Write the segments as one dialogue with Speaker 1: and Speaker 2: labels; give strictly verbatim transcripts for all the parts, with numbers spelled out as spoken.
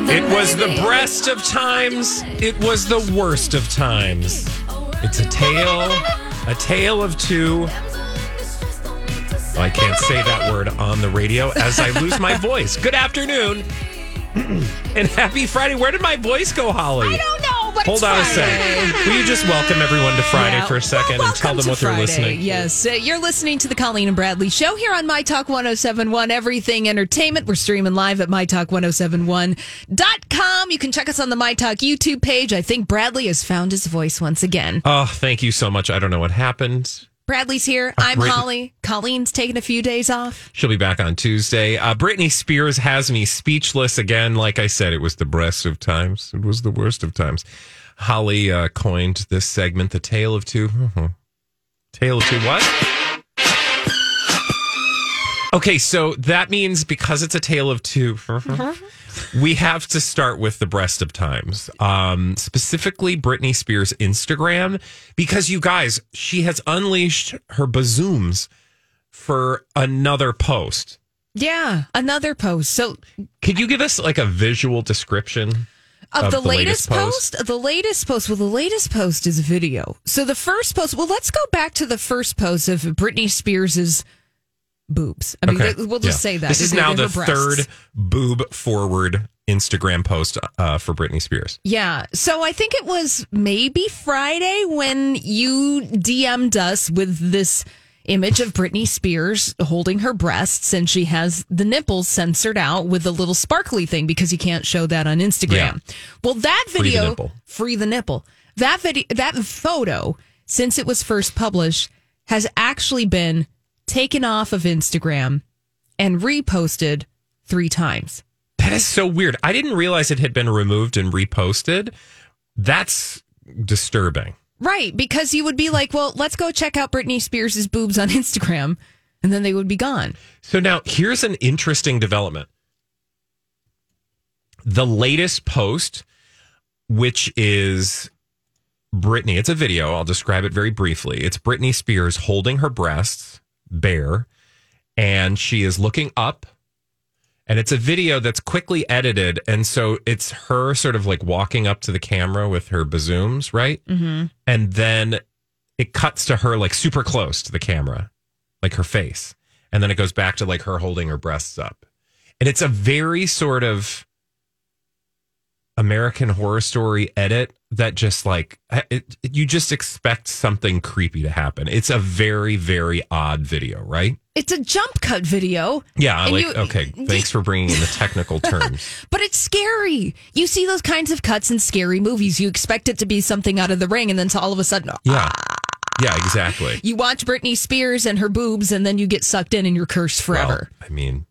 Speaker 1: It was the best of times. It was the worst of times. It's a tale, a tale of two. I can't say that word on the radio as I lose my voice. Good afternoon and happy Friday. Where did my voice go, Holly?
Speaker 2: I don't know, but
Speaker 1: Hold
Speaker 2: it's
Speaker 1: on
Speaker 2: Friday.
Speaker 1: a second. Will you just welcome everyone to Friday
Speaker 2: Yeah.
Speaker 1: for a second
Speaker 2: Well,
Speaker 1: and tell them
Speaker 2: welcome
Speaker 1: what
Speaker 2: to
Speaker 1: they're
Speaker 2: Friday.
Speaker 1: listening to?
Speaker 2: Yes, uh, you're listening to the Colleen and Bradley Show here on My Talk one oh seven point one, Everything Entertainment. We're streaming live at my talk one oh seven one dot com. You can check us on the My Talk YouTube page. I think Bradley has found his voice once again.
Speaker 1: Oh, thank you so much. I don't know what happened.
Speaker 2: Bradley's here. I'm
Speaker 1: Brit-
Speaker 2: Holly. Colleen's taking a few days off.
Speaker 1: She'll be back on Tuesday. Uh, Britney Spears has me speechless again. Like I said, it was the best of times. It was the worst of times. Holly uh, coined this segment, The Tale of Two. Mm-hmm. Tale of Two what? Okay, so that means because it's a tale of two, we have to start with the breast of times. Um, specifically, Britney Spears' Instagram, because you guys, she has unleashed her bazooms for another post.
Speaker 2: Yeah, another post. So
Speaker 1: Could you give us like a visual description
Speaker 2: Of,
Speaker 1: of
Speaker 2: the,
Speaker 1: the
Speaker 2: latest,
Speaker 1: latest
Speaker 2: post?
Speaker 1: post?
Speaker 2: The latest post. Well, the latest post is a video. So the first post, well, let's go back to the first post of Britney Spears's boobs. I mean,
Speaker 1: Okay.
Speaker 2: we'll just
Speaker 1: Yeah.
Speaker 2: say that.
Speaker 1: This is
Speaker 2: Her
Speaker 1: now the
Speaker 2: breasts.
Speaker 1: third boob forward Instagram post uh, for Britney Spears.
Speaker 2: Yeah. So I think it was maybe Friday when you D M'd us with this image of Britney Spears holding her breasts, and she has the nipples censored out with a little sparkly thing because you can't show that on Instagram.
Speaker 1: Yeah.
Speaker 2: Well, that
Speaker 1: Free the
Speaker 2: video,
Speaker 1: nipple.
Speaker 2: free the nipple. That video, that photo, since it was first published, has actually been taken off of Instagram and reposted three times.
Speaker 1: That is so weird. I didn't realize it had been removed and reposted. That's disturbing.
Speaker 2: Right, because you would be like, well, let's go check out Britney Spears' boobs on Instagram, and then they would be gone.
Speaker 1: So now here's an interesting development. The latest post, which is Britney, it's a video. I'll describe it very briefly. It's Britney Spears holding her breasts bare, and she is looking up. And it's a video that's quickly edited. And so it's her sort of like walking up to the camera with her bazooms, right? Mm-hmm. And then it cuts to her like super close to the camera, like her face. And then it goes back to like her holding her breasts up. And it's a very sort of American Horror Story edit that just like, it, you just expect something creepy to happen. It's a very, very odd video, right?
Speaker 2: It's a jump cut video.
Speaker 1: Yeah, I
Speaker 2: And
Speaker 1: like,
Speaker 2: you-
Speaker 1: okay, thanks for bringing in the technical terms.
Speaker 2: But it's scary. You see those kinds of cuts in scary movies. You expect it to be something out of The Ring, and then all of a sudden,
Speaker 1: Yeah. Yeah, exactly.
Speaker 2: you watch Britney Spears and her boobs, and then you get sucked in and you're cursed forever.
Speaker 1: Well, I mean,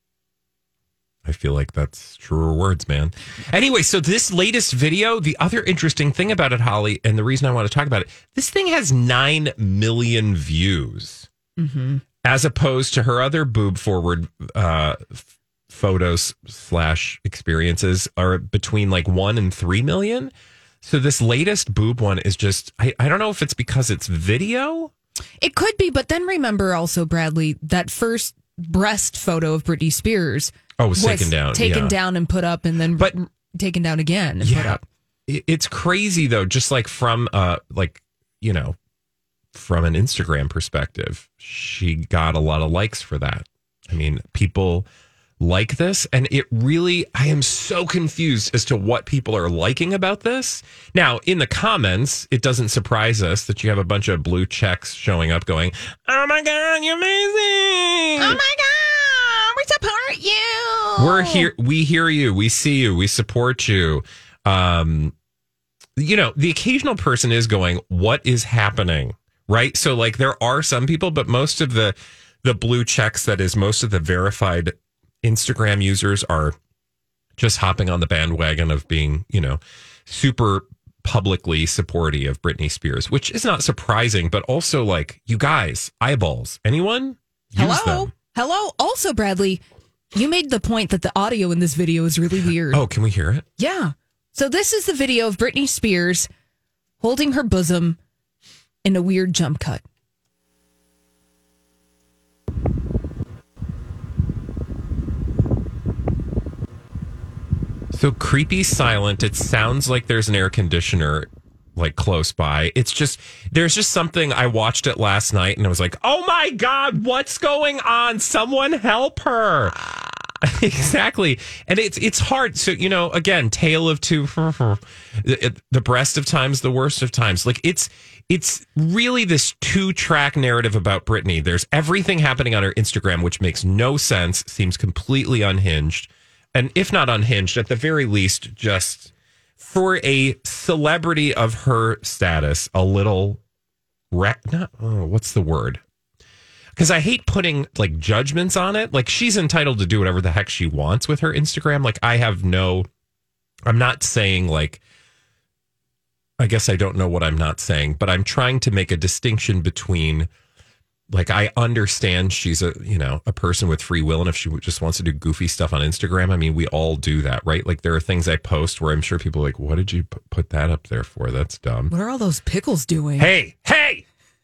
Speaker 1: I feel like that's truer words, man. Anyway, so this latest video, the other interesting thing about it, Holly, and the reason I want to talk about it, this thing has nine million views. Mm-hmm. As opposed to her other boob forward uh, f- photos slash experiences are between like one and three million. So this latest boob one is just, I, I don't know if it's because it's video.
Speaker 2: It could be, but then remember also, Bradley, that first breast photo of Britney Spears
Speaker 1: Oh, it was taken down.
Speaker 2: taken
Speaker 1: yeah.
Speaker 2: down and put up, and then
Speaker 1: But-
Speaker 2: taken down again and put
Speaker 1: Yeah.
Speaker 2: up.
Speaker 1: It- It's crazy though, just like from uh like, you know, from an Instagram perspective, she got a lot of likes for that. I mean, people like this, and it really, I am so confused as to what people are liking about this. Now, in the comments, it doesn't surprise us that you have a bunch of blue checks showing up going, oh my God, you're amazing.
Speaker 2: Oh my God, we support you.
Speaker 1: We're here. We hear you. We see you. We support you. Um, you know, the occasional person is going, what is happening? Right. So like there are some people, but most of the, the blue checks, that is most of the verified Instagram users, are just hopping on the bandwagon of being, you know, super publicly supportive of Britney Spears, which is not surprising, but also like, you guys, eyeballs, anyone? Use
Speaker 2: Hello.
Speaker 1: them.
Speaker 2: Hello. Also, Bradley, you made the point that the audio in this video is really weird.
Speaker 1: Oh, can we hear it?
Speaker 2: Yeah. So this is the video of Britney Spears holding her bosom in a weird jump cut.
Speaker 1: So creepy silent. It sounds like there's an air conditioner like close by. It's just, there's just something. I watched it last night and I was like, oh my God, what's going on? Someone help her. Exactly. And it's it's hard. So, you know, again, tale of two, the, the best of times, the worst of times. Like it's it's really this two track narrative about Britney. There's everything happening on her Instagram, which makes no sense, seems completely unhinged. And if not unhinged, at the very least, just for a celebrity of her status, a little, re- not, oh, what's the word? Because I hate putting like judgments on it. Like she's entitled to do whatever the heck she wants with her Instagram. Like I have no, I'm not saying like, I guess I don't know what I'm not saying, but I'm trying to make a distinction between like, I understand she's a, you know, a person with free will. And if she just wants to do goofy stuff on Instagram, I mean, we all do that, right? Like there are things I post where I'm sure people are like, what did you p- put that up there for? That's dumb.
Speaker 2: What are all those pickles doing?
Speaker 1: Hey, hey.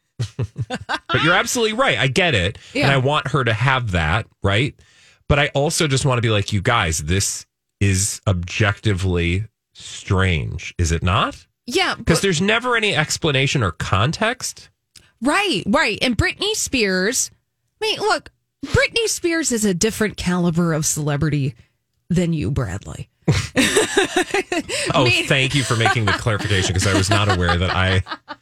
Speaker 1: But you're absolutely right. I get it. Yeah. And I want her to have that, right? But I also just want to be like, you guys, this is objectively strange, is it not?
Speaker 2: Yeah.
Speaker 1: Because there's never any explanation or context.
Speaker 2: Right, right. And Britney Spears, I mean, look, Britney Spears is a different caliber of celebrity than you, Bradley.
Speaker 1: Oh, mean- thank you for making the clarification because I was not aware that I...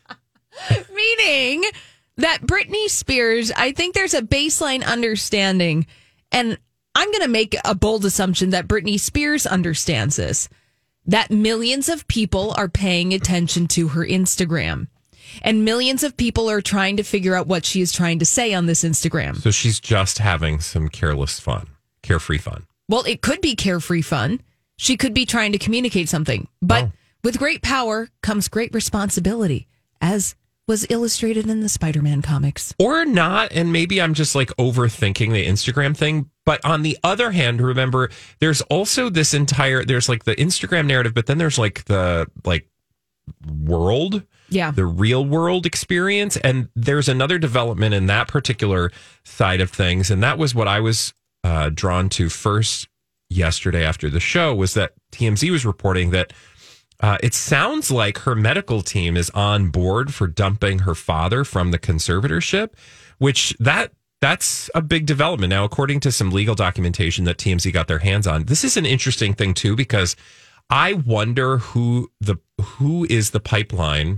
Speaker 2: Meaning that Britney Spears, I think there's a baseline understanding, and I'm going to make a bold assumption that Britney Spears understands this, that millions of people are paying attention to her Instagram. And millions of people are trying to figure out what she is trying to say on this Instagram.
Speaker 1: So she's just having some careless fun, carefree fun.
Speaker 2: Well, it could be carefree fun. She could be trying to communicate something. But oh. with great power comes great responsibility, as was illustrated in the Spider-Man comics.
Speaker 1: Or not, and maybe I'm just like overthinking the Instagram thing. But on the other hand, remember, there's also this entire, there's like the Instagram narrative, but then there's like the like world.
Speaker 2: Yeah.
Speaker 1: The real world experience. And there's another development in that particular side of things. And that was what I was uh, drawn to first yesterday after the show, was that T M Z was reporting that uh, it sounds like her medical team is on board for dumping her father from the conservatorship, which that that's a big development. Now, according to some legal documentation that T M Z got their hands on, this is an interesting thing, too, because I wonder who the who is the pipeline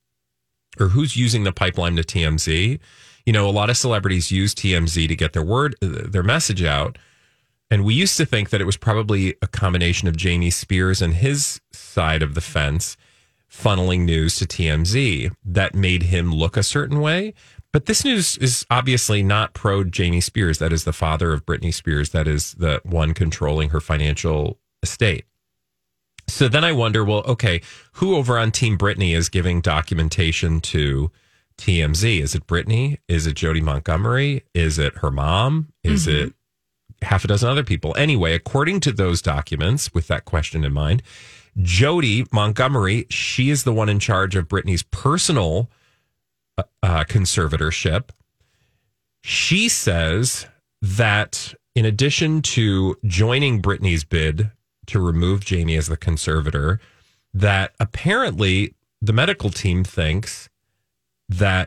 Speaker 1: or who's using the pipeline to T M Z. You know, a lot of celebrities use T M Z to get their word, their message out. And we used to think that it was probably a combination of Jamie Spears and his side of the fence funneling news to T M Z that made him look a certain way. But this news is obviously not pro Jamie Spears. That is the father of Britney Spears. That is the one controlling her financial estate. So then I wonder, well, okay, who over on Team Britney is giving documentation to T M Z? Is it Britney? Is it Jody Montgomery? Is it her mom? Is mm-hmm. it half a dozen other people? Anyway, according to those documents, with that question in mind, Jody Montgomery, she is the one in charge of Britney's personal uh, conservatorship. She says that in addition to joining Britney's bid to remove Jamie as the conservator, that apparently the medical team thinks that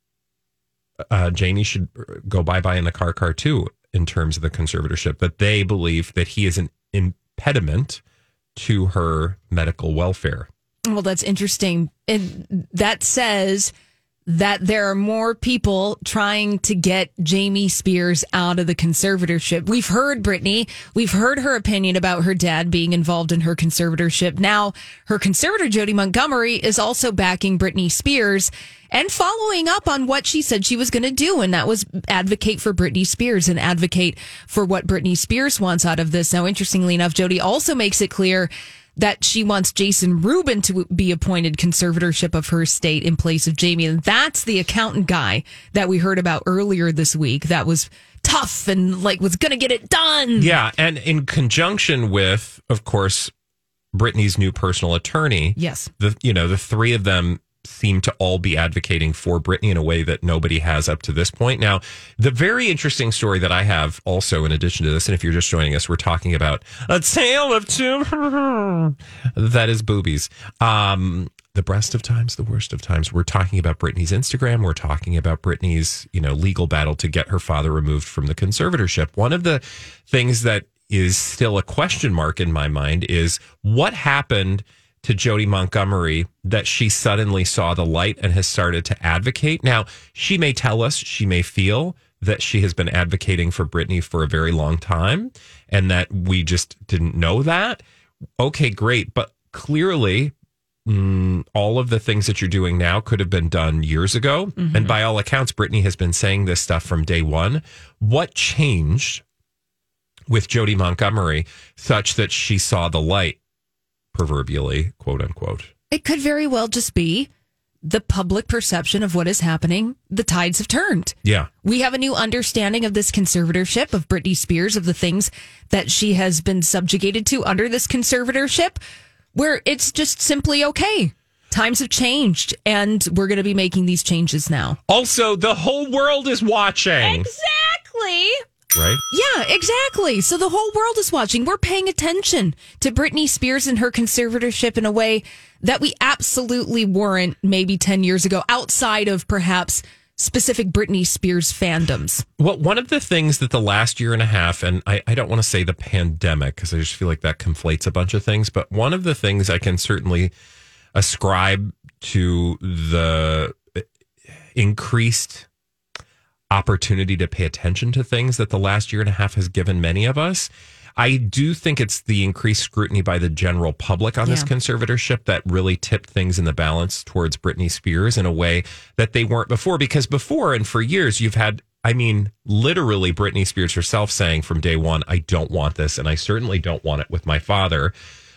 Speaker 1: uh, Jamie should go bye-bye in the car car too, in terms of the conservatorship, that they believe that he is an impediment to her medical welfare.
Speaker 2: Well, that's interesting. And that says that there are more people trying to get Jamie Spears out of the conservatorship. We've heard Britney. We've heard her opinion about her dad being involved in her conservatorship. Now, her conservator, Jody Montgomery, is also backing Britney Spears and following up on what she said she was going to do, and that was advocate for Britney Spears and advocate for what Britney Spears wants out of this. Now, interestingly enough, Jody also makes it clear that she wants Jason Rubin to be appointed conservatorship of her estate in place of Jamie. And that's the accountant guy that we heard about earlier this week that was tough and like was going to get it done.
Speaker 1: Yeah. And in conjunction with, of course, Britney's new personal attorney.
Speaker 2: Yes.
Speaker 1: The, you know, the three of them seem to all be advocating for Britney in a way that nobody has up to this point. Now, the very interesting story that I have also in addition to this, and if you're just joining us, we're talking about a tale of two, that is boobies. Um, the best of times, the worst of times. We're talking about Britney's Instagram. We're talking about Britney's, you know, legal battle to get her father removed from the conservatorship. One of the things that is still a question mark in my mind is what happened to Jodi Montgomery that she suddenly saw the light and has started to advocate. Now, she may tell us, she may feel that she has been advocating for Britney for a very long time and that we just didn't know that. Okay, great. But clearly, mm, all of the things that you're doing now could have been done years ago. Mm-hmm. And by all accounts, Britney has been saying this stuff from day one. What changed with Jodi Montgomery such that she saw the light? Proverbially, quote unquote.
Speaker 2: It could very well just be the public perception of what is happening. The tides have turned.
Speaker 1: Yeah.
Speaker 2: We have a new understanding of this conservatorship of Britney Spears, of the things that she has been subjugated to under this conservatorship, where it's just simply okay. Times have changed, and we're going to be making these changes now.
Speaker 1: Also, the whole world is watching.
Speaker 2: Exactly.
Speaker 1: Right?
Speaker 2: Yeah, exactly. So the whole world is watching. We're paying attention to Britney Spears and her conservatorship in a way that we absolutely weren't maybe ten years ago, outside of perhaps specific Britney Spears fandoms.
Speaker 1: Well, one of the things that the last year and a half, and I, I don't want to say the pandemic, because I just feel like that conflates a bunch of things, but one of the things I can certainly ascribe to the increased opportunity to pay attention to things that the last year and a half has given many of us. I do think it's the increased scrutiny by the general public on yeah. this conservatorship that really tipped things in the balance towards Britney Spears in a way that they weren't before. Because before and for years, you've had, I mean, literally Britney Spears herself saying from day one, I don't want this, and I certainly don't want it with my father.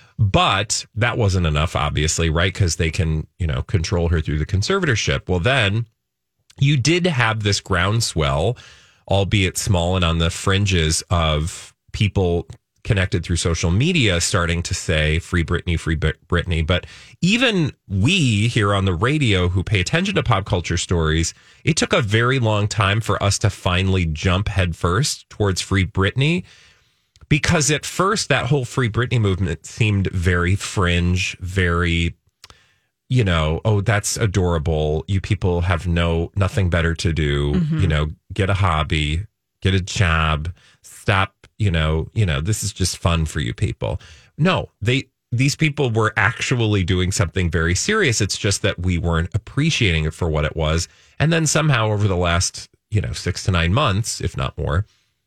Speaker 1: But that wasn't enough, obviously, right? Because they can, you know, control her through the conservatorship. Well, then you did have this groundswell, albeit small and on the fringes, of people connected through social media starting to say free Britney, free Britney. But even we here on the radio who pay attention to pop culture stories, it took a very long time for us to finally jump headfirst towards free Britney. Because at first that whole free Britney movement seemed very fringe, very, you know, oh, that's adorable. You people have no nothing better to do. Mm-hmm. You know, get a hobby, get a job, stop, you know, you know, this is just fun for you people. No, they these people were actually doing something very serious. It's just that we weren't appreciating it for what it was. And then somehow over the last, you know, six to nine months, if not more,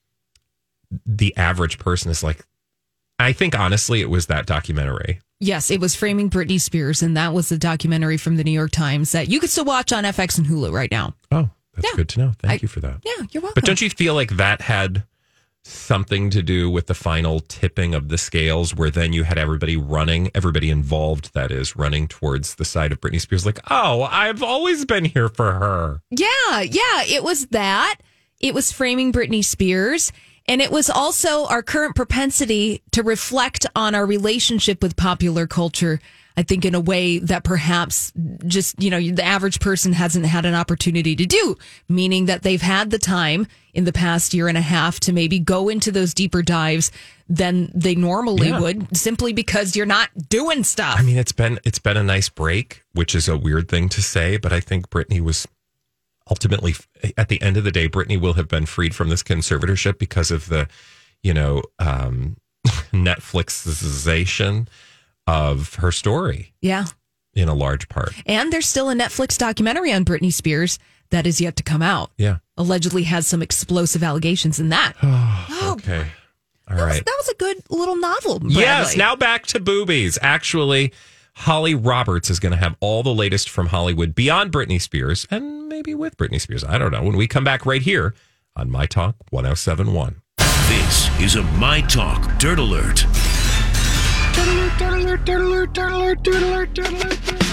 Speaker 1: the average person is like, I think honestly, it was that documentary.
Speaker 2: Yes, it was Framing Britney Spears, and that was the documentary from the New York Times that you could still watch on F X and Hulu right now.
Speaker 1: Oh, that's
Speaker 2: yeah.
Speaker 1: good to know. Thank
Speaker 2: I,
Speaker 1: you for that.
Speaker 2: Yeah, you're welcome.
Speaker 1: But don't you feel like that had something to do with the final tipping of the scales, where then you had everybody running, everybody involved, that is, running towards the side of Britney Spears, like, oh, I've always been here for her.
Speaker 2: Yeah, yeah, it was that. It was Framing Britney Spears. And it was also our current propensity to reflect on our relationship with popular culture, I think, in a way that perhaps just, you know, the average person hasn't had an opportunity to do, meaning that they've had the time in the past year and a half to maybe go into those deeper dives than they normally yeah. would, simply because you're not doing stuff.
Speaker 1: I mean, it's been it's been a nice break, which is a weird thing to say, but I think Britney was ultimately, at the end of the day, Britney will have been freed from this conservatorship because of the, you know, um, Netflixization of her story.
Speaker 2: Yeah.
Speaker 1: In a large part.
Speaker 2: And there's still a Netflix documentary on Britney Spears that is yet to come out.
Speaker 1: Yeah.
Speaker 2: Allegedly has some explosive allegations in that.
Speaker 1: Oh, okay. All
Speaker 2: that
Speaker 1: right.
Speaker 2: Was, that was a good little novel, Bradley.
Speaker 1: Yes. Now back to boobies. Actually, Holly Roberts is going to have all the latest from Hollywood beyond Britney Spears, and maybe with Britney Spears. I don't know. When we come back right here on My Talk one oh seven point one.
Speaker 3: This is a My Talk Dirt Alert.
Speaker 4: Dirt Alert, Dirt Alert, Dirt Alert, Dirt Alert, Dirt Alert, Dirt Alert.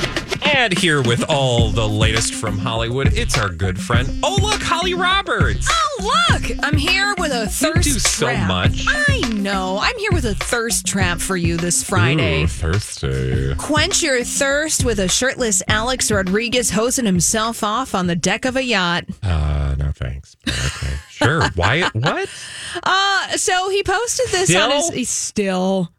Speaker 1: And here with all the latest from Hollywood, it's our good friend. Oh, look, Holly Roberts.
Speaker 2: Oh, look, I'm here with a thirst
Speaker 1: You do so
Speaker 2: trap.
Speaker 1: much.
Speaker 2: I know. I'm here with a thirst trap for you this Friday.
Speaker 1: Ooh, thirsty.
Speaker 2: Quench your thirst with a shirtless Alex Rodriguez hosing himself off on the deck of a yacht.
Speaker 1: Uh, no thanks. But okay, sure. Why? What?
Speaker 2: Uh, so he posted this on his...
Speaker 1: Still?
Speaker 2: He's still...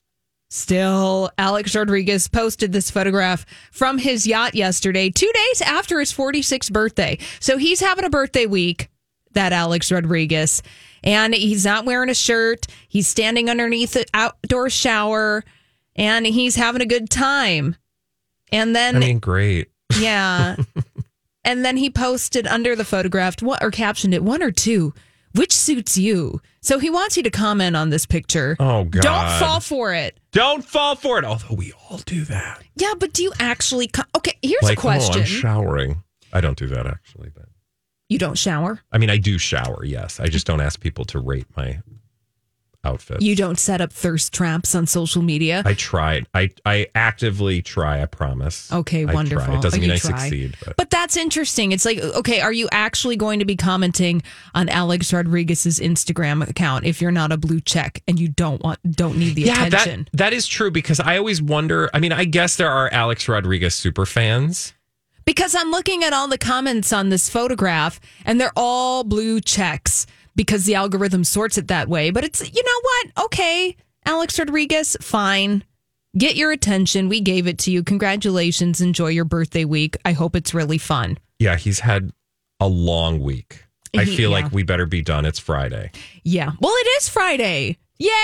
Speaker 2: Still, Alex Rodriguez posted this photograph from his yacht yesterday, two days after his forty-sixth birthday. So he's having a birthday week, that Alex Rodriguez, and he's not wearing a shirt. He's standing underneath an outdoor shower, and he's having a good time. And then,
Speaker 1: I mean, great.
Speaker 2: yeah. And then he posted under the photograph, what, or captioned it, one or two, which suits you? So he wants you to comment on this picture.
Speaker 1: Oh, God.
Speaker 2: Don't fall for it.
Speaker 1: Don't fall for it. Although we all do that.
Speaker 2: Yeah, but do you actually... Co- okay, here's
Speaker 1: Like,
Speaker 2: a question.
Speaker 1: oh, I'm showering. I don't do that, actually. But
Speaker 2: You don't shower?
Speaker 1: I mean, I do shower, yes. I just don't ask people to rate my outfits.
Speaker 2: You don't set up thirst traps on social media?
Speaker 1: I tried. I, I actively try, I promise.
Speaker 2: Okay,
Speaker 1: I
Speaker 2: wonderful.
Speaker 1: try. It doesn't
Speaker 2: You
Speaker 1: mean I
Speaker 2: try.
Speaker 1: succeed. But.
Speaker 2: But that's interesting. It's like, okay, are you actually going to be commenting on Alex Rodriguez's Instagram account if you're not a blue check and you don't want don't need the
Speaker 1: yeah,
Speaker 2: attention?
Speaker 1: that, that is true because I always wonder. I mean, I guess there are Alex Rodriguez super fans.
Speaker 2: Because I'm looking at all the comments on this photograph and they're all blue checks because the algorithm sorts it that way. But it's, you know what? Okay, Alex Rodriguez, fine. Get your attention. We gave it to you. Congratulations. Enjoy your birthday week. I hope it's really fun.
Speaker 1: Yeah, he's had a long week. I
Speaker 2: He-
Speaker 1: feel
Speaker 2: yeah.
Speaker 1: like we better be done. It's Friday.
Speaker 2: Yeah. Well, it is Friday.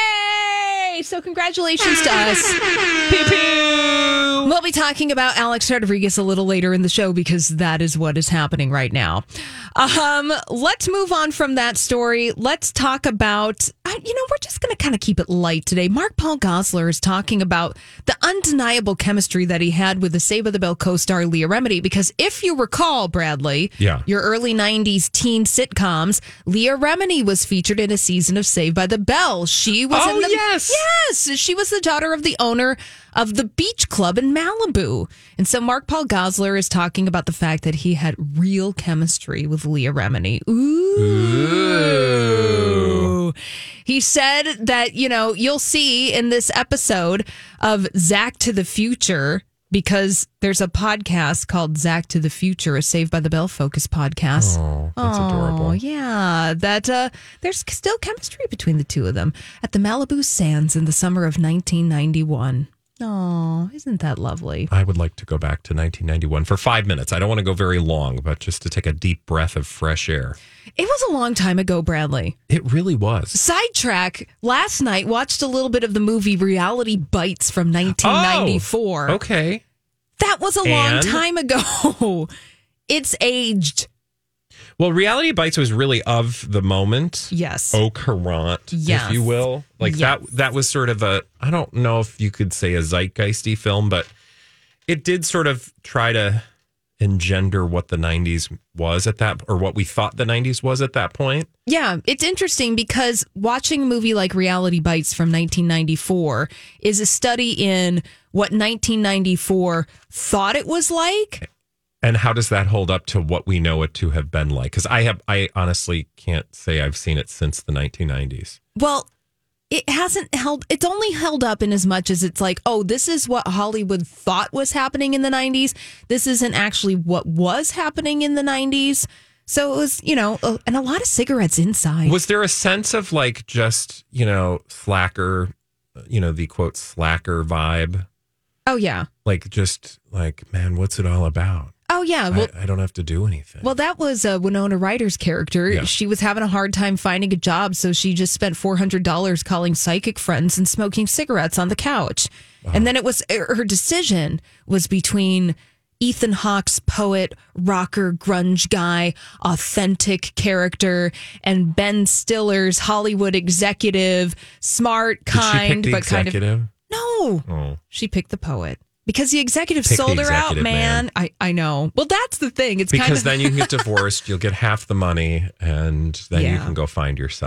Speaker 2: Yay! So congratulations to us.
Speaker 1: Pew pew.
Speaker 2: We'll be talking about Alex Rodriguez a little later in the show because that is what is happening right now. Um, let's move on from that story. Let's talk about, uh, you know, we're just going to kind of keep it light today. Mark Paul Gosselaar is talking about the undeniable chemistry that he had with the Saved by the Bell co-star Leah Remini. Because if you recall, Bradley,
Speaker 1: Yeah.
Speaker 2: your early nineties teen sitcoms, Leah Remini was featured in a season of Saved by the Bell. She was
Speaker 1: Oh,
Speaker 2: in the
Speaker 1: yes.
Speaker 2: Yes, she was the daughter of the owner of the beach club in Malibu. And so Mark Paul Gosselaar is talking about the fact that he had real chemistry with Leah Remini. Ooh.
Speaker 1: Ooh.
Speaker 2: He said that, you know, you'll see in this episode of Zach to the Future, because there's a podcast called Zach to the Future, a Saved by the Bell focus podcast.
Speaker 1: Oh, that's
Speaker 2: Oh,
Speaker 1: adorable.
Speaker 2: yeah. That uh, there's still chemistry between the two of them at the Malibu Sands in the summer of nineteen ninety-one. Oh, isn't that lovely?
Speaker 1: I would like to go back to nineteen ninety-one for five minutes. I don't want to go very long, but just to take a deep breath of fresh air.
Speaker 2: It was a long time ago, Bradley.
Speaker 1: It really was.
Speaker 2: Sidetrack, last night watched a little bit of the movie Reality Bites from nineteen ninety-four.
Speaker 1: Oh, okay.
Speaker 2: That was a long
Speaker 1: And?
Speaker 2: time ago. It's aged.
Speaker 1: Well, Reality Bites was really of the moment.
Speaker 2: Yes.
Speaker 1: Au courant,
Speaker 2: Yes.
Speaker 1: if you will. Like
Speaker 2: Yes.
Speaker 1: that that was sort of a, I don't know if you could say a zeitgeisty film, but it did sort of try to engender what the nineties was at that, or what we thought the nineties was at that point.
Speaker 2: Yeah, it's interesting because watching a movie like Reality Bites from nineteen ninety-four is a study in what nineteen ninety-four thought it was like.
Speaker 1: And how does that hold up to what we know it to have been like? Because I have, I honestly can't say I've seen it since the nineteen nineties.
Speaker 2: Well, it hasn't held, it's only held up in as much as it's like, oh, this is what Hollywood thought was happening in the nineties. This isn't actually what was happening in the nineties. So it was, you know, uh, and a lot of cigarettes inside.
Speaker 1: Was there a sense of like just, you know, slacker, you know, the quote slacker vibe?
Speaker 2: Oh, yeah.
Speaker 1: Like just like, man, what's it all about?
Speaker 2: Oh, yeah. Well,
Speaker 1: I, I don't have to do anything.
Speaker 2: Well, that was uh, Winona Ryder's character.
Speaker 1: Yeah.
Speaker 2: She was having a hard time finding a job, so she just spent four hundred dollars calling psychic friends and smoking cigarettes on the couch. Wow. And then it was her decision was between Ethan Hawke's poet, rocker, grunge guy, authentic character, and Ben Stiller's Hollywood executive, smart,
Speaker 1: Did she
Speaker 2: kind,
Speaker 1: pick the
Speaker 2: but kind of
Speaker 1: executive?
Speaker 2: no.
Speaker 1: Oh.
Speaker 2: She picked the poet. Because the executive
Speaker 1: Pick the
Speaker 2: sold her out,
Speaker 1: executive,
Speaker 2: man.
Speaker 1: man.
Speaker 2: I, I know. Well, that's the thing. It's
Speaker 1: Because
Speaker 2: kind of
Speaker 1: then you can get divorced, you'll get half the money, and then you
Speaker 2: Yeah.
Speaker 1: can go find yourself.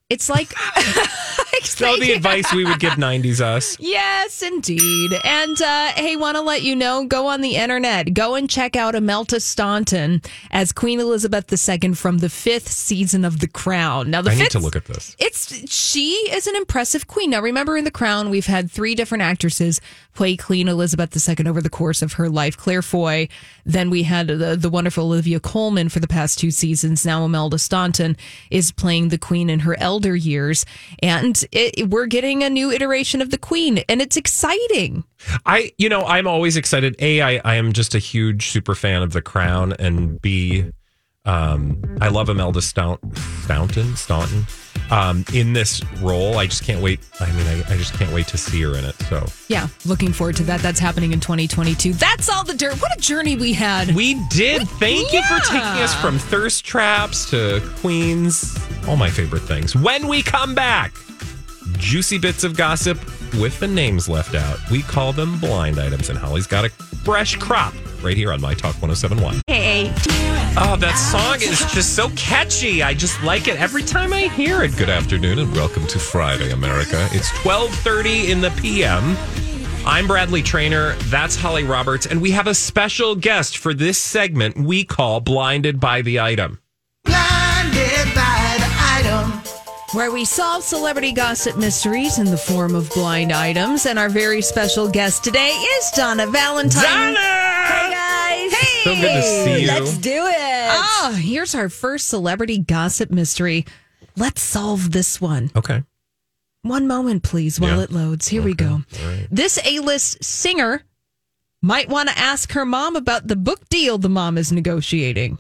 Speaker 2: It's like
Speaker 1: So the advice we would give nineties us.
Speaker 2: Yes, indeed. And uh, hey, want to let you know, go on the internet. Go and check out Imelda Staunton as Queen Elizabeth the Second from the fifth season of The Crown. Now, the
Speaker 1: I
Speaker 2: fifth,
Speaker 1: need to look at this.
Speaker 2: It's she is an impressive queen. Now, remember in The Crown, we've had three different actresses play Queen Elizabeth the Second over the course of her life. Claire Foy. Then we had the, the wonderful Olivia Colman for the past two seasons. Now Imelda Staunton is playing the Queen in her elder years. And it, we're getting a new iteration of the Queen, and it's exciting.
Speaker 1: I, you know, I'm always excited. A, I, I am just a huge super fan of The Crown, and B, um, I love Imelda Staun- Staunton, Staunton, um, in this role. I just can't wait. I mean, I, I just can't wait to see her in it. So
Speaker 2: yeah, looking forward to that. That's happening in twenty twenty-two. That's all the dirt. What a journey we had.
Speaker 1: we did. Thank
Speaker 2: yeah.
Speaker 1: you for taking us from thirst traps to queens. All my favorite things. When we come back, juicy bits of gossip with the names left out. We call them blind items, and Holly's got a fresh crop right here on My Talk one oh seven point one.
Speaker 2: Hey.
Speaker 1: Oh, that song is just so catchy. I just like it every time I hear it. Good afternoon and welcome to Friday, America. It's twelve thirty in the p m. I'm Bradley Trainer. That's Holly Roberts. And we have a special guest for this segment we call Blinded by the Item.
Speaker 4: Blinded by the item.
Speaker 2: Where we solve celebrity gossip mysteries in the form of blind items. And our very special guest today is Donna Valentine.
Speaker 1: Donna!
Speaker 5: Hey guys.
Speaker 2: Hey!
Speaker 1: So good to see you.
Speaker 5: Let's do it.
Speaker 2: Oh, here's our first celebrity gossip mystery. Let's solve this one.
Speaker 1: Okay.
Speaker 2: One moment, please, while
Speaker 1: Yeah.
Speaker 2: it loads. Here we
Speaker 1: Okay.
Speaker 2: go.
Speaker 1: All right.
Speaker 2: This A-list singer might want to ask her mom about the book deal the mom is negotiating.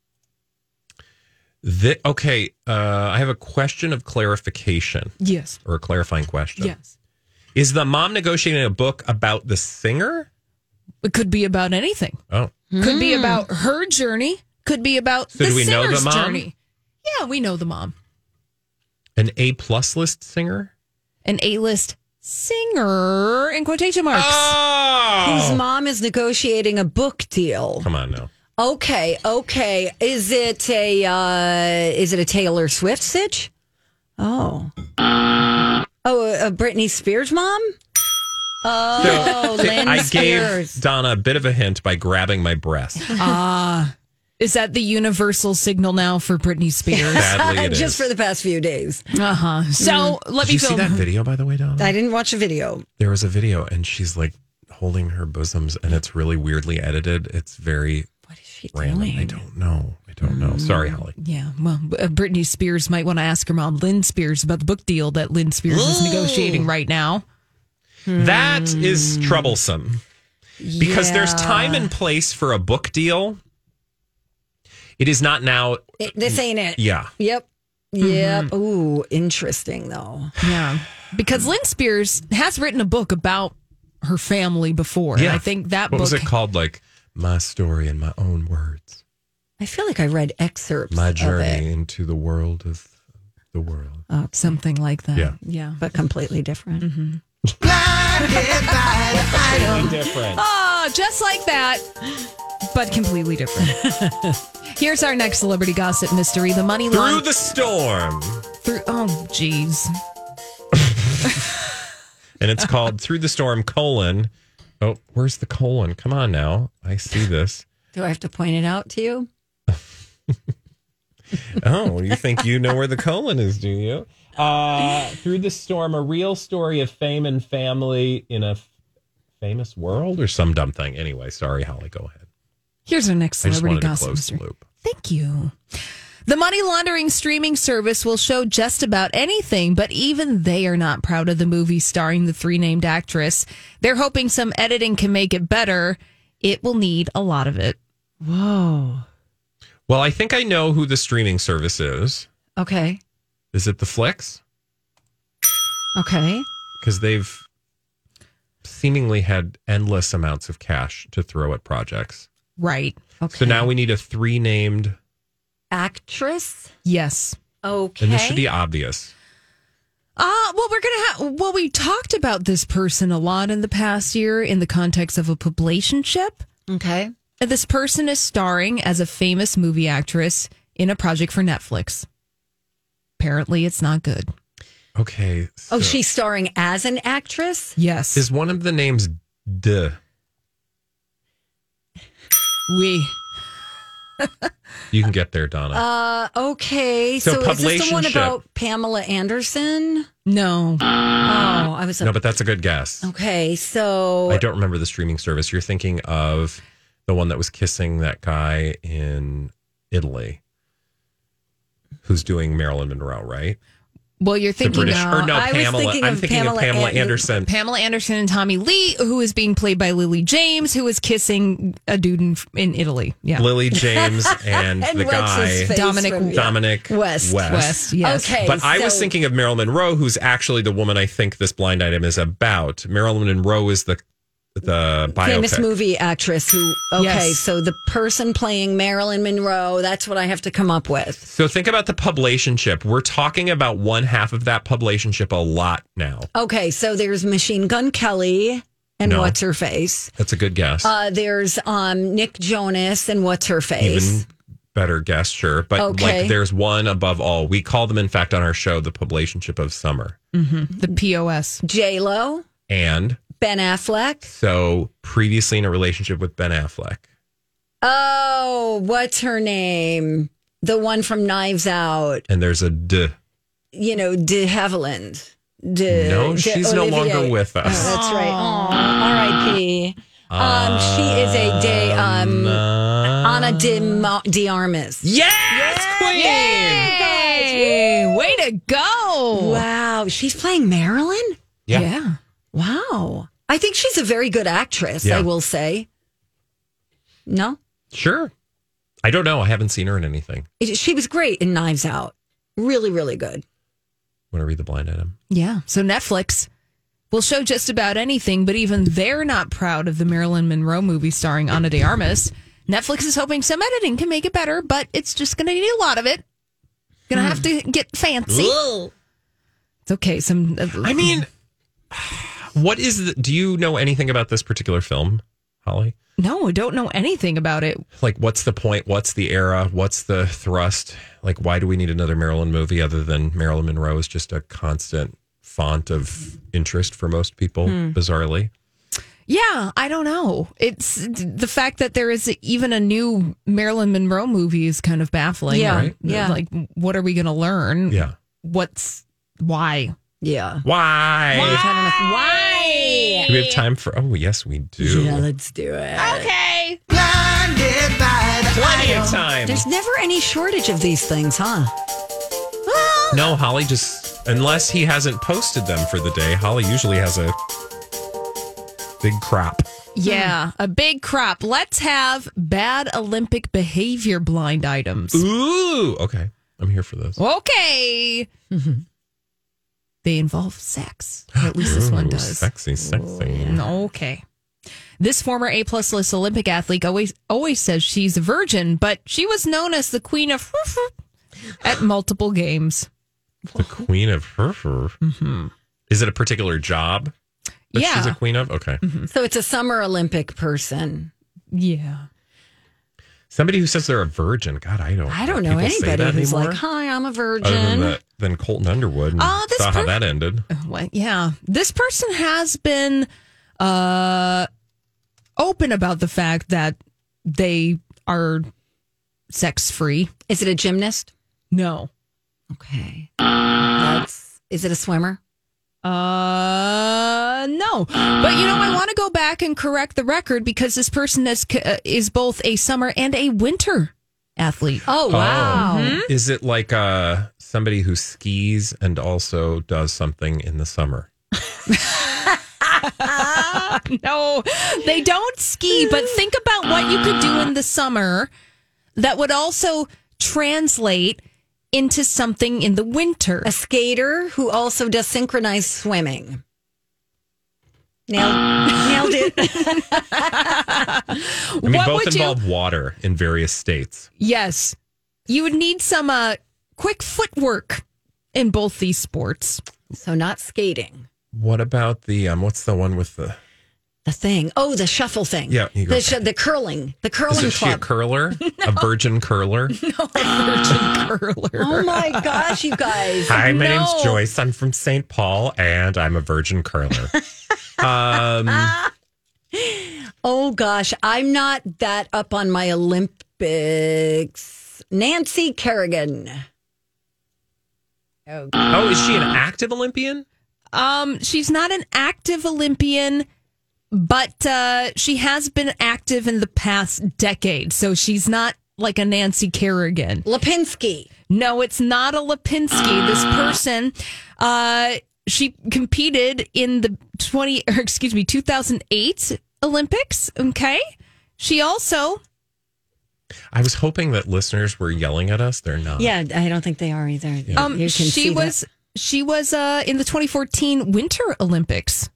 Speaker 1: The, okay. Uh, I have a question of clarification
Speaker 2: Yes.
Speaker 1: or a clarifying question.
Speaker 2: Yes.
Speaker 1: Is the mom negotiating a book about the singer?
Speaker 2: It could be about anything.
Speaker 1: Oh.
Speaker 2: Could be about her journey. Could be about
Speaker 1: So
Speaker 2: the
Speaker 1: do we know
Speaker 2: singer's
Speaker 1: the mom?
Speaker 2: journey. Yeah, we know the mom.
Speaker 1: An A-plus list singer?
Speaker 2: An A-list singer in quotation marks.
Speaker 1: Oh!
Speaker 5: Whose mom is negotiating a book deal.
Speaker 1: Come on now.
Speaker 5: Okay, okay. Is it a uh, is it a Taylor Swift sitch? Oh. Oh, a, a Britney Spears mom? Oh,
Speaker 1: So,
Speaker 5: Lynn
Speaker 1: I
Speaker 5: Spears.
Speaker 1: gave Donna a bit of a hint by grabbing my breast.
Speaker 2: Ah. Is that the universal signal now for Britney Spears?
Speaker 1: Sadly, it
Speaker 5: Just
Speaker 1: is.
Speaker 5: for the past few days.
Speaker 2: Uh-huh. So let
Speaker 1: Did
Speaker 2: me
Speaker 1: you see
Speaker 2: fill
Speaker 1: that video, by the way, Donna?
Speaker 5: I didn't watch a video.
Speaker 1: There was a video, and she's like holding her bosoms, and it's really weirdly edited. It's very
Speaker 5: What is she
Speaker 1: random.
Speaker 5: doing?
Speaker 1: I don't know. I don't know. Sorry, Holly.
Speaker 2: Yeah, well, uh, Britney Spears might want to ask her mom, Lynn Spears, about the book deal that Lynn Spears is negotiating right now.
Speaker 1: That is troublesome because there's
Speaker 5: Yeah.
Speaker 1: time and place for a book deal. It is not now.
Speaker 5: It- this ain't it.
Speaker 1: Yeah.
Speaker 5: Yep. Yep. Ooh, interesting though.
Speaker 2: Yeah, because Lynn Spears has written a book about her family before.
Speaker 1: Yeah.
Speaker 2: I think that
Speaker 1: What
Speaker 2: book.
Speaker 1: was it called? Like, my story in my own words.
Speaker 5: I feel like I read excerpts
Speaker 1: My
Speaker 5: of
Speaker 1: journey
Speaker 5: it,
Speaker 1: into the world of the world.
Speaker 2: Something like that.
Speaker 1: Yeah.
Speaker 2: Yeah.
Speaker 5: but completely different.
Speaker 4: Blinded by the item.
Speaker 1: Different.
Speaker 2: Oh, just like that, but completely different. Here's our next celebrity gossip mystery: the money
Speaker 1: Through
Speaker 2: laundering.
Speaker 1: the storm.
Speaker 2: Through oh, geez.
Speaker 1: And it's called Through the Storm, colon. Oh, where's the colon? Come on now. I see this.
Speaker 5: Do I have to point it out to you?
Speaker 1: Oh, you think you know where the colon is, do you? Uh, Through the Storm, a real story of fame and family in a f- famous world or some dumb thing. Anyway, sorry, Holly, go ahead.
Speaker 2: Here's our next
Speaker 1: I just
Speaker 2: celebrity
Speaker 1: wanted to
Speaker 2: gossip
Speaker 1: close the
Speaker 2: mystery.
Speaker 1: loop.
Speaker 2: Thank you. The money laundering streaming service will show just about anything, but even they are not proud of the movie starring the three named actress. They're hoping some editing can make it better. It will need a lot of it.
Speaker 5: Whoa.
Speaker 1: Well, I think I know who the streaming service is.
Speaker 5: Okay.
Speaker 1: Is it the Flicks?
Speaker 5: Okay.
Speaker 1: Because they've seemingly had endless amounts of cash to throw at projects.
Speaker 2: Right.
Speaker 5: Okay.
Speaker 1: So now we need a three named,
Speaker 5: actress.
Speaker 2: Yes.
Speaker 5: Okay.
Speaker 1: and this should be obvious.
Speaker 2: Ah, well, we're gonna have. Well, we talked about this person a lot in the past year in the context of a publicationship.
Speaker 5: Okay.
Speaker 2: This person is starring as a famous movie actress in a project for Netflix. apparently it's not good.
Speaker 1: Okay.
Speaker 5: Oh,
Speaker 1: so-
Speaker 5: she's starring as an actress?
Speaker 2: Yes.
Speaker 1: Is one of the names Duh?
Speaker 2: we.
Speaker 1: You can get there, Donna.
Speaker 5: Uh, okay.
Speaker 1: So
Speaker 5: So, is this the one
Speaker 1: publicationship.
Speaker 5: about Pamela Anderson?
Speaker 2: No.
Speaker 5: Oh, I was.
Speaker 1: no, but that's a good guess.
Speaker 5: Okay, so
Speaker 1: I don't remember the streaming service. You're thinking of the one that was kissing that guy in Italy who's doing Marilyn Monroe, right?
Speaker 2: Well, you're
Speaker 1: The
Speaker 2: thinking
Speaker 1: British, or no,
Speaker 5: I was
Speaker 1: Pamela.
Speaker 5: thinking
Speaker 1: I'm
Speaker 5: of
Speaker 1: thinking
Speaker 5: Pamela
Speaker 1: of Pamela
Speaker 5: An-
Speaker 1: Anderson.
Speaker 2: Pamela Anderson and Tommy Lee, who is being played by Lily James, who is kissing a dude in, in Italy. Yeah.
Speaker 1: Lily James and,
Speaker 5: and
Speaker 1: the
Speaker 5: what's
Speaker 1: guy
Speaker 5: his face
Speaker 2: Dominic-
Speaker 5: from-
Speaker 1: Dominic
Speaker 5: West.
Speaker 2: West, yes.
Speaker 5: Okay,
Speaker 1: But I was
Speaker 5: so-
Speaker 1: thinking of Marilyn Monroe, who's actually the woman I think this blind item is about. Marilyn Monroe is the the biopic.
Speaker 5: famous movie actress who. Okay,
Speaker 2: Yes.
Speaker 5: so the person playing Marilyn Monroe. That's what I have to come up with.
Speaker 1: So think about the publicationship. We're talking about one half of that publicationship a lot now.
Speaker 5: Okay, so there's Machine Gun Kelly and
Speaker 1: No.
Speaker 5: what's her face.
Speaker 1: That's a good guess.
Speaker 5: Uh, there's um, Nick Jonas and what's her face.
Speaker 1: Even better guess, sure. But
Speaker 5: Okay.
Speaker 1: like there's one above all. We call them, in fact, on our show, the publicationship of summer.
Speaker 2: The P O S.
Speaker 5: J Lo,
Speaker 1: And
Speaker 5: Ben Affleck.
Speaker 1: so previously in a relationship with Ben Affleck.
Speaker 5: Oh, what's her name? The one from Knives Out.
Speaker 1: And there's a D.
Speaker 5: You know, De Havilland. De,
Speaker 1: No,
Speaker 5: De
Speaker 1: she's no
Speaker 5: Olivier.
Speaker 1: longer with us.
Speaker 5: Oh, that's right. R I P Um, she is a de um, Ana de, Ma- de Armas.
Speaker 1: Yes, Queen!
Speaker 2: Hey, way to go.
Speaker 5: Wow, she's playing Marilyn?
Speaker 1: Yeah.
Speaker 2: Yeah.
Speaker 5: Wow. I think she's a very good actress,
Speaker 1: Yeah.
Speaker 5: I will say. No?
Speaker 1: Sure. I don't know. I haven't seen her in anything.
Speaker 5: It- she was great in Knives Out. Really, really good.
Speaker 1: Want to read the blind item?
Speaker 2: Yeah. So Netflix will show just about anything, but even they're not proud of the Marilyn Monroe movie starring Ana de Armas. Netflix is hoping some editing can make it better, but it's just going to need a lot of it. Going to have to get fancy. It's okay. Some. Uh,
Speaker 1: I mean, what is the, do you know anything about this particular film, Holly?
Speaker 2: no, I don't know anything about it.
Speaker 1: Like, what's the point? What's the era? What's the thrust? Like, why do we need another Marilyn movie other than Marilyn Monroe is just a constant font of interest for most people, bizarrely?
Speaker 2: Yeah, I don't know. It's the fact that there is even a new Marilyn Monroe movie is kind of baffling.
Speaker 5: Yeah,
Speaker 1: right?
Speaker 5: yeah.
Speaker 2: Like, what are we going to learn?
Speaker 1: Yeah.
Speaker 2: What's why?
Speaker 5: Yeah.
Speaker 1: Why?
Speaker 5: Why?
Speaker 1: Do we have time for? Oh, yes, we do.
Speaker 5: Yeah, let's do it.
Speaker 2: Okay.
Speaker 4: Blinded by the
Speaker 1: Plenty
Speaker 4: item.
Speaker 1: of time.
Speaker 5: There's never any shortage of these things, huh?
Speaker 1: No, Holly just, unless he hasn't posted them for the day, Holly usually has a big crop.
Speaker 2: Yeah, a big crop. Let's have bad Olympic behavior blind items.
Speaker 1: Ooh, okay. I'm here for this.
Speaker 2: Okay. They involve sex. Or at least this one
Speaker 1: Ooh,
Speaker 2: does.
Speaker 1: Sexy, sexy.
Speaker 2: Okay. This former A plus list Olympic athlete always always says she's a virgin, but she was known as the queen of at multiple games.
Speaker 1: The queen of her. Mm-hmm. Is it a particular job that
Speaker 2: Yeah.
Speaker 1: she's a queen of? Okay.
Speaker 5: So it's a Summer Olympic person.
Speaker 2: Yeah.
Speaker 1: Somebody who says they're a virgin. God, I don't
Speaker 5: I don't know
Speaker 1: people say
Speaker 5: anybody
Speaker 1: that
Speaker 5: who's
Speaker 1: anymore?
Speaker 5: like, "Hi, I'm a
Speaker 1: Other than,
Speaker 5: virgin."
Speaker 1: the, than Colton Underwood. And
Speaker 2: Oh, this
Speaker 1: saw how
Speaker 2: per-
Speaker 1: that ended.
Speaker 2: Well, yeah. This person has been uh, open about the fact that they are sex free.
Speaker 5: Is it a gymnast?
Speaker 2: No.
Speaker 5: Okay. That's, is it a swimmer?
Speaker 2: Uh, no. But you know, I want to go back and correct the record because this person is uh, is both a summer and a winter athlete.
Speaker 5: Oh, wow.
Speaker 1: Oh. Is it like uh, somebody who skis and also does something in the summer?
Speaker 2: No, they don't ski, but think about what you could do in the summer that would also translate into something in the winter.
Speaker 5: A skater who also does synchronized swimming. Nailed, nailed it.
Speaker 1: I mean,
Speaker 2: What
Speaker 1: both
Speaker 2: would you-
Speaker 1: involve water in various states.
Speaker 2: Yes. You would need some uh, quick footwork in both these sports.
Speaker 5: So not skating.
Speaker 1: What about the um? What's the one with the
Speaker 5: The thing. Oh, the shuffle thing.
Speaker 1: Yeah, you go.
Speaker 5: The, sh- the curling. The curling
Speaker 1: Is she a
Speaker 5: club.
Speaker 1: curler? A virgin curler?
Speaker 2: Virgin curler.
Speaker 5: Oh my gosh, you guys.
Speaker 1: Hi, my
Speaker 2: No.
Speaker 1: name's Joyce. I'm from Saint Paul, and I'm a virgin curler. um,
Speaker 5: Oh gosh, I'm not that up on my Olympics. Nancy Kerrigan. Oh,
Speaker 1: oh, is she an active Olympian?
Speaker 2: Um, she's not an active Olympian, but uh, she has been active in the past decade. So she's not like a Nancy Kerrigan.
Speaker 5: Lipinski.
Speaker 2: No, it's not a Lipinski. This person, uh, she competed in the twenty, or excuse me, two thousand eight Olympics. Okay, she also.
Speaker 1: I was hoping that listeners were yelling at us. They're not.
Speaker 5: Yeah, I don't think they are either.
Speaker 2: Um,
Speaker 5: You can
Speaker 2: she
Speaker 5: see
Speaker 2: was
Speaker 5: that.
Speaker 2: she was uh, in the twenty fourteen Winter Olympics.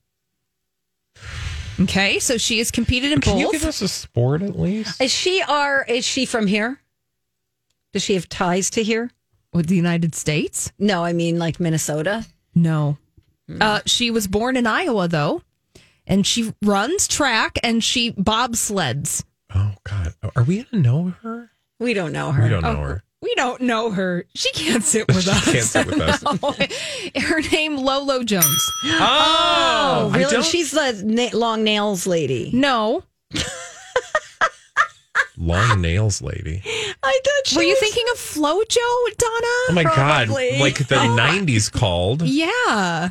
Speaker 2: Okay, so she has competed in
Speaker 1: Can
Speaker 2: both.
Speaker 1: you give us a sport at least?
Speaker 5: Is she our? Is she from here? Does she have ties to here?
Speaker 2: With the United States?
Speaker 5: No, I mean like Minnesota.
Speaker 2: No. Uh, she was born in Iowa, though, and she runs track and she bobsleds.
Speaker 1: Oh, God. Are we going to know her?
Speaker 5: We don't know her.
Speaker 1: We don't know her.
Speaker 2: We don't know her. She can't sit with us.
Speaker 1: Can't sit with us.
Speaker 2: No. Her name, Lolo Jones.
Speaker 1: Oh,
Speaker 5: Oh,
Speaker 1: I
Speaker 5: really?
Speaker 1: don't-
Speaker 5: She's the na- long nails lady.
Speaker 2: No.
Speaker 1: Long nails lady.
Speaker 5: I thought she
Speaker 2: Were you
Speaker 5: was-
Speaker 2: thinking of Flojo, Donna?
Speaker 1: Oh, my
Speaker 5: Probably.
Speaker 1: God. Like the nineties called.
Speaker 2: Yeah.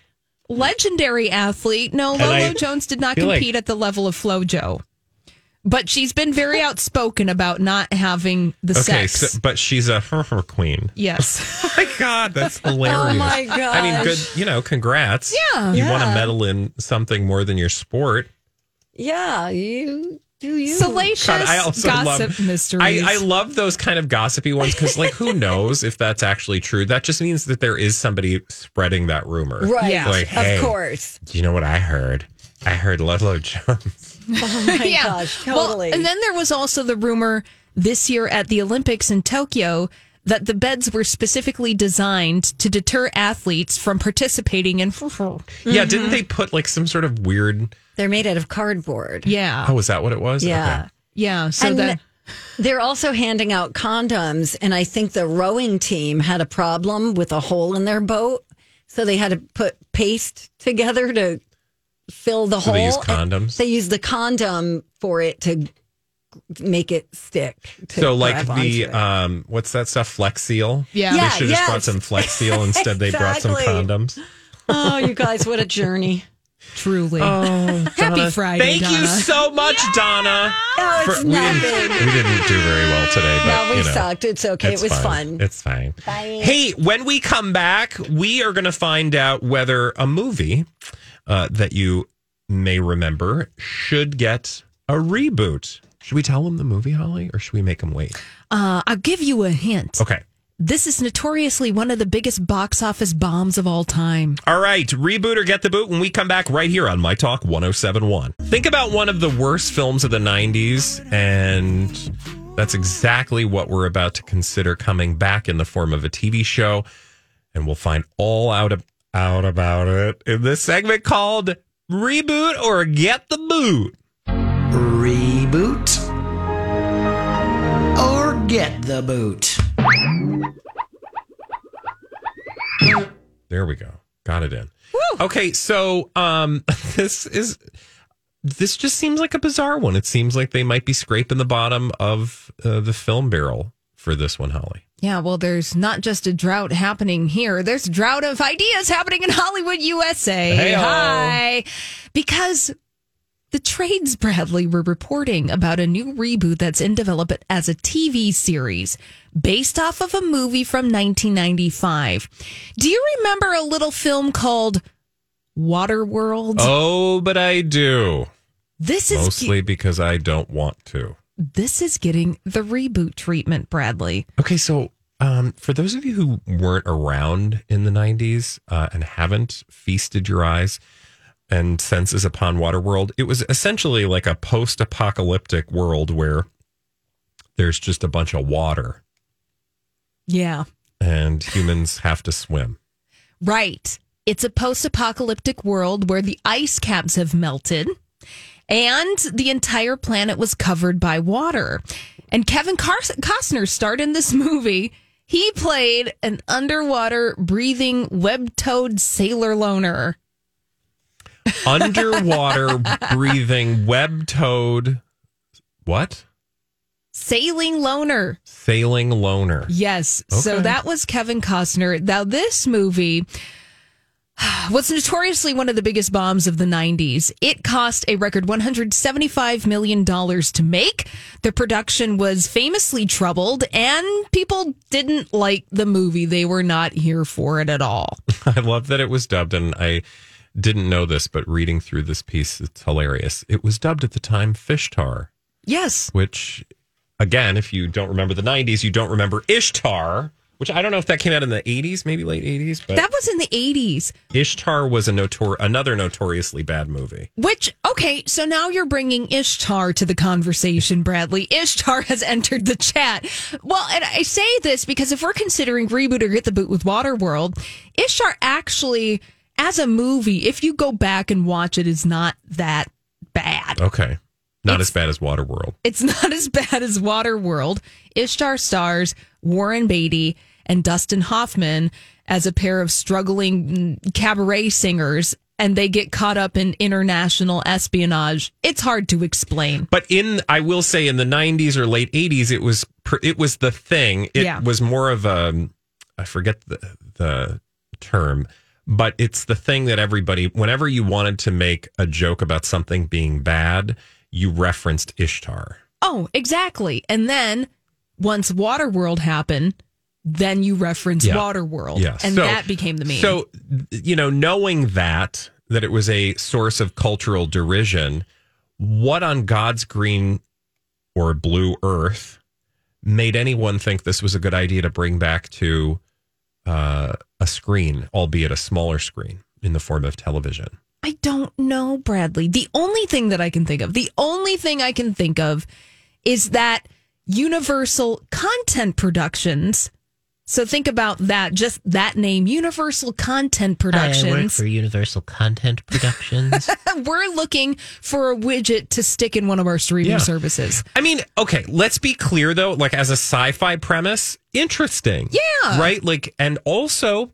Speaker 2: Legendary athlete. No,
Speaker 1: And
Speaker 2: Lolo
Speaker 1: I
Speaker 2: Jones did not
Speaker 1: feel like-
Speaker 2: compete at the level of Flojo. But she's been very outspoken about not having the
Speaker 1: Okay,
Speaker 2: sex.
Speaker 1: so, but she's a her, her queen.
Speaker 2: Yes.
Speaker 1: Oh, my God. That's hilarious.
Speaker 5: Oh my gosh.
Speaker 1: I mean, good, you know, congrats.
Speaker 2: Yeah.
Speaker 1: You want to
Speaker 5: Yeah.
Speaker 1: medal in something more than your sport.
Speaker 5: Yeah, you do you.
Speaker 2: Salacious
Speaker 1: God, I also
Speaker 2: gossip
Speaker 1: love
Speaker 2: mysteries.
Speaker 1: I, I love those kind of gossipy ones because, like, who knows if that's actually true? That just means that there is somebody spreading that rumor.
Speaker 5: Right.
Speaker 2: Yeah.
Speaker 1: Like, hey,
Speaker 5: Of course.
Speaker 1: Do you know what I heard? I heard Lolo Jones.
Speaker 5: Oh my gosh, totally.
Speaker 2: Well, and then there was also the rumor this year at the Olympics in Tokyo that the beds were specifically designed to deter athletes from participating in.
Speaker 1: Yeah, didn't they put like some sort of weird?
Speaker 5: They're made out of cardboard.
Speaker 2: Yeah.
Speaker 1: Oh, is that what it was?
Speaker 5: Yeah.
Speaker 1: Okay.
Speaker 2: Yeah. So
Speaker 5: And
Speaker 2: that.
Speaker 5: they're also handing out condoms, and I think the rowing team had a problem with a hole in their boat, so they had to put paste together to fill the
Speaker 1: So
Speaker 5: hole.
Speaker 1: they use
Speaker 5: And
Speaker 1: condoms?
Speaker 5: They use the condom for it to make it stick. to
Speaker 1: So like
Speaker 5: grab
Speaker 1: the
Speaker 5: onto it.
Speaker 1: um, what's that stuff? Flex Seal.
Speaker 2: Yeah.
Speaker 1: They
Speaker 5: Yeah,
Speaker 1: should have just brought
Speaker 5: yes.
Speaker 1: some Flex Seal instead. They brought some
Speaker 5: Exactly.
Speaker 1: condoms.
Speaker 5: Oh, you guys, what a journey!
Speaker 2: Truly.
Speaker 1: Oh,
Speaker 2: Happy Friday,
Speaker 1: Thank you
Speaker 2: Donna.
Speaker 1: so much, Donna.
Speaker 5: No, it's
Speaker 1: For- we,
Speaker 5: nothing.
Speaker 1: didn't, we didn't do very well today, but
Speaker 5: No, we
Speaker 1: you know,
Speaker 5: sucked. It's okay.
Speaker 1: it's
Speaker 5: it was
Speaker 1: fine.
Speaker 5: fun.
Speaker 1: It's fine.
Speaker 5: Bye.
Speaker 1: Hey, when we come back, we are going to find out whether a movie uh, that you may remember should get a reboot. Should we tell them the movie, Holly, or should we make them wait?
Speaker 2: Uh, I'll give you a hint.
Speaker 1: Okay.
Speaker 2: This is notoriously one of the biggest box office bombs of all time.
Speaker 1: All right, reboot or get the boot when we come back right here on My Talk one oh seven point one. Think about one of the worst films of the nineties, and that's exactly what we're about to consider coming back in the form of a T V show, and we'll find all out, of, out about it in this segment called Reboot or Get the Boot.
Speaker 4: Reboot or get the boot.
Speaker 1: There we go. Got it in. Okay, so um, this is this just seems like a bizarre one. It seems like they might be scraping the bottom of uh, the film barrel for this one, Holly.
Speaker 2: Yeah, well, there's not just a drought happening here. There's a drought of ideas happening in Hollywood, U S A.
Speaker 1: Hey-o.
Speaker 2: Hi. Because the trades, Bradley, were reporting about a new reboot that's in development as a T V series based off of a movie from nineteen ninety-five. Do you remember a little film called Waterworld?
Speaker 1: Oh, but I do.
Speaker 2: This is
Speaker 1: Mostly because I don't want to.
Speaker 2: this is getting the reboot treatment, Bradley.
Speaker 1: Okay, so um, for those of you who weren't around in the nineties uh, and haven't feasted your eyes and senses upon Waterworld, it was essentially like a post-apocalyptic world where there's just a bunch of water
Speaker 2: Yeah.
Speaker 1: and humans have to swim.
Speaker 2: Right. It's a post-apocalyptic world where the ice caps have melted and the entire planet was covered by water. And Kevin Car- Costner starred in this movie. He played an underwater breathing web-toed sailor loner.
Speaker 1: Underwater breathing web-toed what?
Speaker 2: Sailing loner.
Speaker 1: Sailing loner.
Speaker 2: Yes.
Speaker 1: Okay.
Speaker 2: So that was Kevin Costner. Now, this movie was notoriously one of the biggest bombs of the nineties. It cost a record one hundred seventy-five million dollars to make. The production was famously troubled, and people didn't like the movie. They were not here for it at all.
Speaker 1: I love that it was dubbed, and I didn't know this, but reading through this piece, it's hilarious. It was dubbed at the time Fishtar.
Speaker 2: Yes.
Speaker 1: Which, again, if you don't remember the nineties, you don't remember Ishtar, which I don't know if that came out in the eighties, maybe late eighties. But
Speaker 2: that was in the eighties.
Speaker 1: Ishtar was a notor- another notoriously bad movie.
Speaker 2: Which, okay, so now you're bringing Ishtar to the conversation, Bradley. Ishtar has entered the chat. Well, and I say this because if we're considering reboot or get the boot with Waterworld, Ishtar actually, as a movie, if you go back and watch it, is not that bad.
Speaker 1: Okay. Not
Speaker 2: It's-
Speaker 1: as bad as Waterworld.
Speaker 2: It's not as bad as Waterworld. Ishtar stars Warren Beatty and Dustin Hoffman as a pair of struggling cabaret singers, and they get caught up in international espionage. It's hard to explain.
Speaker 1: But in, I will say, in the nineties or late eighties, it was pr- it was the thing. It
Speaker 2: Yeah.
Speaker 1: was more of a, I forget the the term, but it's the thing that everybody, whenever you wanted to make a joke about something being bad, you referenced Ishtar.
Speaker 2: Oh, exactly. And then once Waterworld happened, then you reference
Speaker 1: Yeah.
Speaker 2: Waterworld.
Speaker 1: Yeah.
Speaker 2: And
Speaker 1: So-
Speaker 2: that became the meme.
Speaker 1: So, you know, knowing that, that it was a source of cultural derision, what on God's green or blue earth made anyone think this was a good idea to bring back to uh, a screen, albeit a smaller screen in the form of television?
Speaker 2: I don't know, Bradley. The only thing that I can think of, the only thing I can think of is that Universal Content Productions. So think about that, just that name, Universal Content
Speaker 6: I work
Speaker 2: Productions.
Speaker 6: for Universal Content Productions.
Speaker 2: We're looking for a widget to stick in one of our streaming
Speaker 1: Yeah.
Speaker 2: services.
Speaker 1: I mean, okay, let's be clear though, like as a sci-fi premise, interesting.
Speaker 2: Yeah.
Speaker 1: Right? Like, and also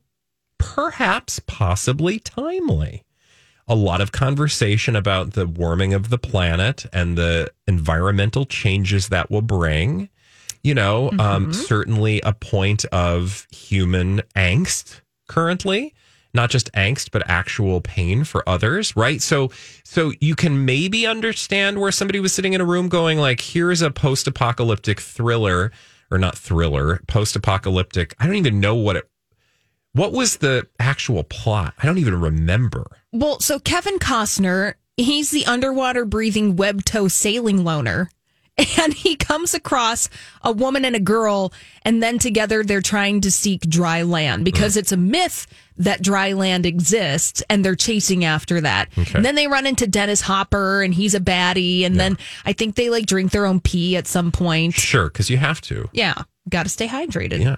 Speaker 1: perhaps possibly timely. A lot of conversation about the warming of the planet and the environmental changes that will bring. You know,
Speaker 2: Mm-hmm.
Speaker 1: um, certainly a point of human angst currently, not just angst, but actual pain for others, right? So, so you can maybe understand where somebody was sitting in a room going like, here's a post-apocalyptic thriller, or not thriller, post-apocalyptic. I don't even know what it, what was the actual plot? I don't even remember.
Speaker 2: Well, so Kevin Costner, he's the underwater breathing web toe sailing loner. And he comes across a woman and a girl, and then together they're trying to seek dry land because it's a myth that dry land exists, and they're chasing after that.
Speaker 1: Okay.
Speaker 2: And then they run into Dennis Hopper, and he's a baddie, and then I think they like drink their own pee at some point.
Speaker 1: Sure, because you have to.
Speaker 2: Yeah, got to stay hydrated.
Speaker 1: Yeah.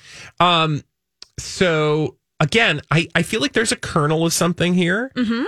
Speaker 1: Um. So again, I, I feel like there's a kernel of something here, mm-hmm.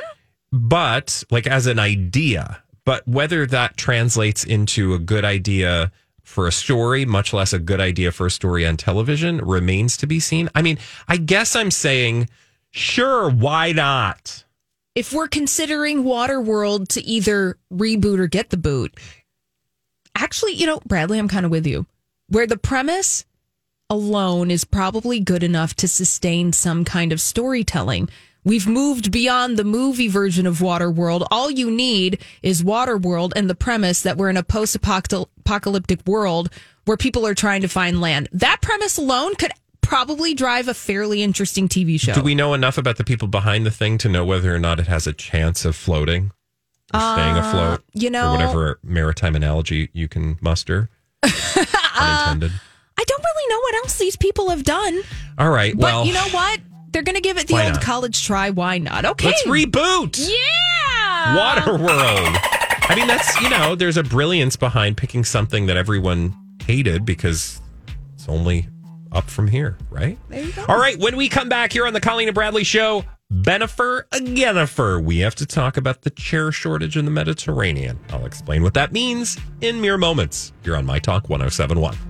Speaker 1: but like as an idea, but whether that translates into a good idea for a story, much less a good idea for a story on television, remains to be seen. I mean, I guess I'm saying, sure, why not?
Speaker 2: If we're considering Waterworld to either reboot or get the boot, actually, you know, Bradley, I'm kind of with you. Where the premise alone is probably good enough to sustain some kind of storytelling. We've moved beyond the movie version of Waterworld. All you need is Waterworld and the premise that we're in a post-apocalyptic world where people are trying to find land. That premise alone could probably drive a fairly interesting T V show.
Speaker 1: Do we know enough about the people behind the thing to know whether or not it has a chance of floating or staying
Speaker 2: Uh,
Speaker 1: afloat?
Speaker 2: you know-
Speaker 1: or whatever maritime analogy you can muster. Unintended.
Speaker 2: I don't really know what else these people have done.
Speaker 1: All right.
Speaker 2: But
Speaker 1: Well,
Speaker 2: you know what? They're going to give it the
Speaker 1: Why
Speaker 2: old
Speaker 1: not?
Speaker 2: college try. Why not? Okay.
Speaker 1: let's reboot.
Speaker 2: Yeah.
Speaker 1: Waterworld. I mean, that's, you know, there's a brilliance behind picking something that everyone hated because it's only up from here, right?
Speaker 2: There you go.
Speaker 1: All right, when we come back here on the Colleen and Bradley Show, Benifer againefer. We have to talk about the chair shortage in the Mediterranean. I'll explain what that means in mere moments. You're on My Talk one oh seven one.